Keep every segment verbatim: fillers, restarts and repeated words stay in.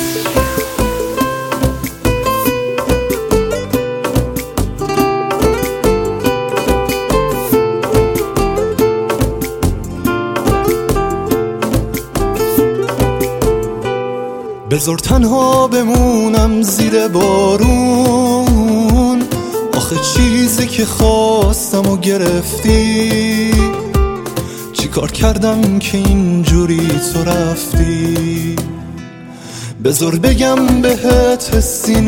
بذار تنها بمونم زیر بارون، آخه چیزی که خواستم و گرفتی. چی کار کردم که اینجوری تو رفتی؟ بذار بگم بهت حسی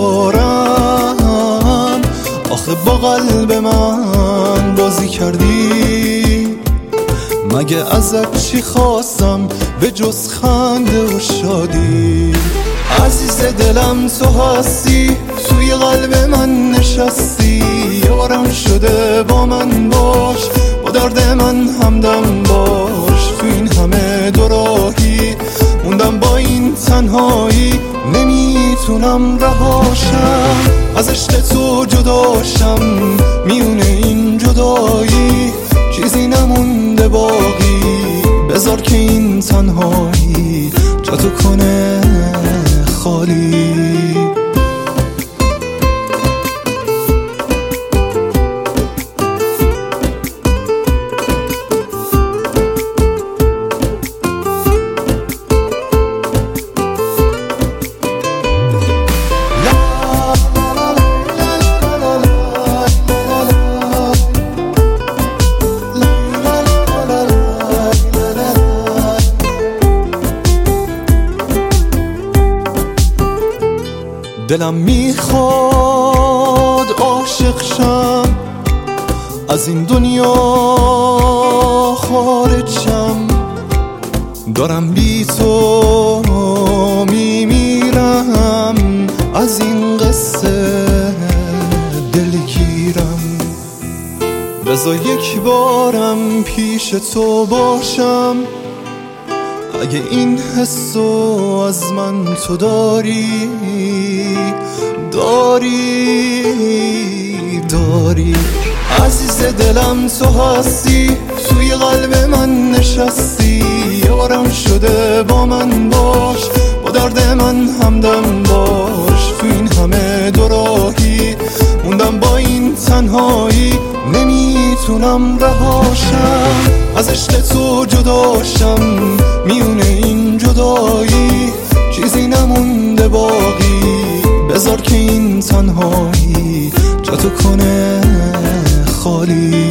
ندارم، آخه با قلب من بازی کردی. مگه ازت چی خواستم به جز خنده و شادی؟ عزیز دلم تو هستی، توی قلب من نشستی. یارم شده با من باش، با درد من همدم باش. تو این همه دوراهی موندم با این تنهایی، نمیتونم رهاشم از عشق تو جداشم. میونه این جدایی چیزی نمونده باقی، بذار که این تنهایی جاتو کنه خالی. دلم میخواد عاشق شم، از این دنیا خارج شم. دارم بی تو میمیرم، از این قصه دلگیرم. بذار یک بارم پیش تو باشم، اگه این حسو از من تو داری داری داری. عزیز دلم تو هستی، توی قلب من نشستی. یارم شده با من باش، با درد من همدم باش. تو این همه دوراهی موندم با این تنهایی، نمیتونم رهاشم از عشق تو جداشم. میونه این جدایی چیزی نمونده باقی، بذار که این تنهایی جاتو کنه خالی.